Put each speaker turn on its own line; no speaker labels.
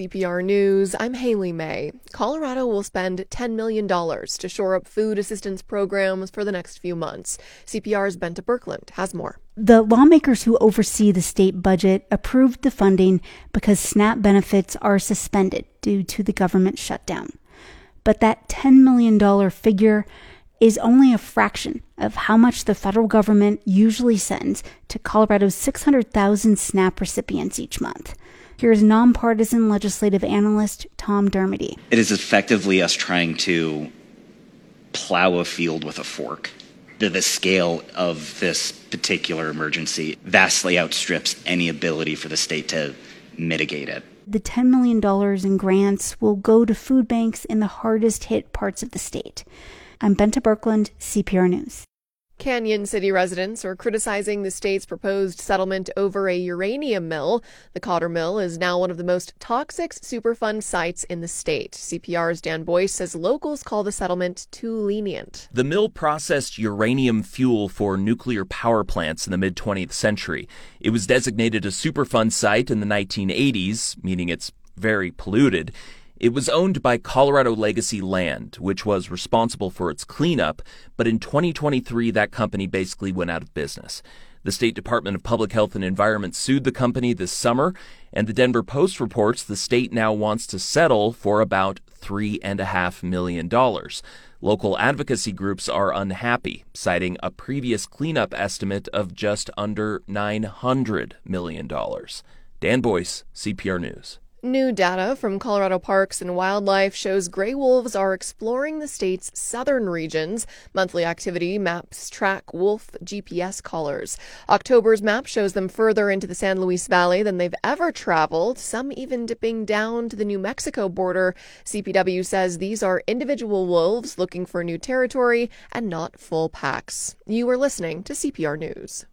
CPR News, I'm Haley May. Colorado will spend $10 million to shore up food assistance programs for the next few months. CPR's Benta Birkeland has more.
The lawmakers who oversee the state budget approved the funding because SNAP benefits are suspended due to the government shutdown. But that $10 million figure is only a fraction of how much the federal government usually sends to Colorado's 600,000 SNAP recipients each month. Here's nonpartisan legislative analyst Tom Dermody.
It is effectively us trying to plow a field with a fork. The scale of this particular emergency vastly outstrips any ability for the state to mitigate it.
The $10 million in grants will go to food banks in the hardest hit parts of the state. I'm Benta Birkeland, CPR News.
Canyon City residents are criticizing the state's proposed settlement over a uranium mill. The Cotter Mill is now one of the most toxic Superfund sites in the state. CPR's Dan Boyce says locals call the settlement too lenient.
The mill processed uranium fuel for nuclear power plants in the mid-20th century. It was designated a Superfund site in the 1980s, meaning it's very polluted. It was owned by Colorado Legacy Land, which was responsible for its cleanup, but in 2023 that company basically went out of business. The State Department of Public Health and Environment sued the company this summer, and the Denver Post reports the state now wants to settle for about $3.5 million. Local advocacy groups are unhappy, citing a previous cleanup estimate of just under $900 million. Dan Boyce, CPR News.
New data from Colorado Parks and Wildlife shows gray wolves are exploring the state's southern regions. Monthly activity maps track wolf GPS collars. October's map shows them further into the San Luis Valley than they've ever traveled, some even dipping down to the New Mexico border. CPW says these are individual wolves looking for new territory and not full packs. You are listening to CPR News.